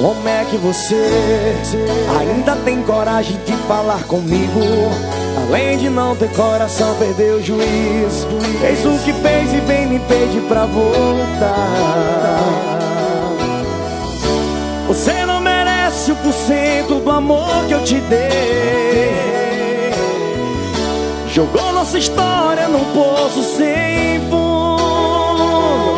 Como é que você ainda tem coragem de falar comigo? Além de não ter coração, perdeu o juízo. Fez o que fez e vem me pedir pra voltar. Você não merece 1% do amor que eu te dei. Jogou nossa história num poço sem fundo.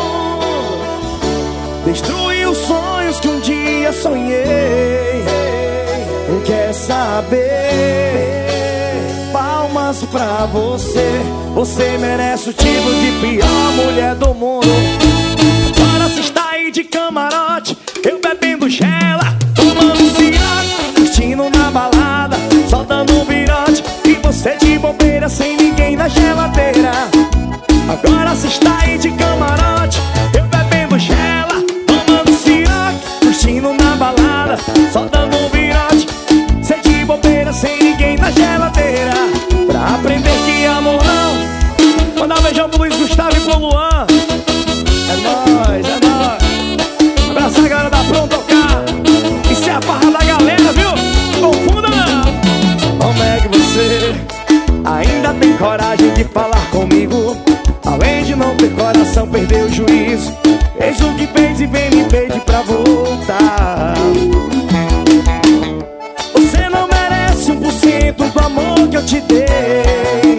Destruiu os sonhos que um dia sonhei. Não quer saber? Palmas pra você. Você merece o título de pior mulher do mundo. Agora você está aí de camarote, eu bebendo gela, tomando ciaco, curtindo na balada, só dando um virote. E você de bobeira sem ninguém na geladeira. Agora você está aí de camarote, eu bebendo gela, tomando ciaco, curtindo na balada, só dando um virote. Você de bobeira sem ninguém na geladeira. Pra aprender que amor não. Mandar um beijão pro Luiz Gustavo e pro Luan. É nóis, é nóis. Abraçar a galera da Pronto Tocar. Isso é a farra da galera, viu? Confunda não. Como é que você ainda tem coragem de falar comigo? Além de não ter coração, perdeu o juízo. Fez o que fez e vem me pedir pra voltar. Você não merece 1% do amor que eu te dei.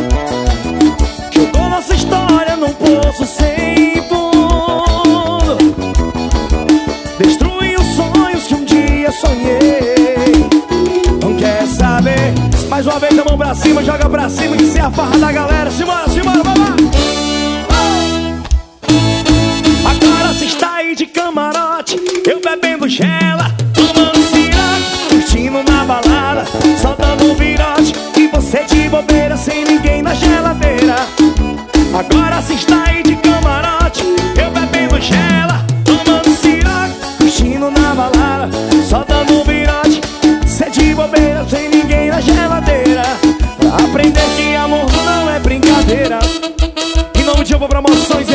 Jogou nossa história num poço sem fundo. Destruiu os sonhos que um dia sonhei. Não quer saber? Mais uma vez a mão pra cima, joga pra cima, que isso é a farra da galera. Simbora, simbora, vai lá. Agora cê está aí de camarote, eu bebendo gela, tomando ciaco, curtindo na balada, só dando um virote. E você de bobeira sem ninguém na geladeira. Agora cê está aí de camarote, eu bebendo gela, tomando ciaco, curtindo na balada, só dando um virote. Cê de bobeira sem ninguém na geladeira. Pra aprender que amor não é brincadeira. Em nome de Promoções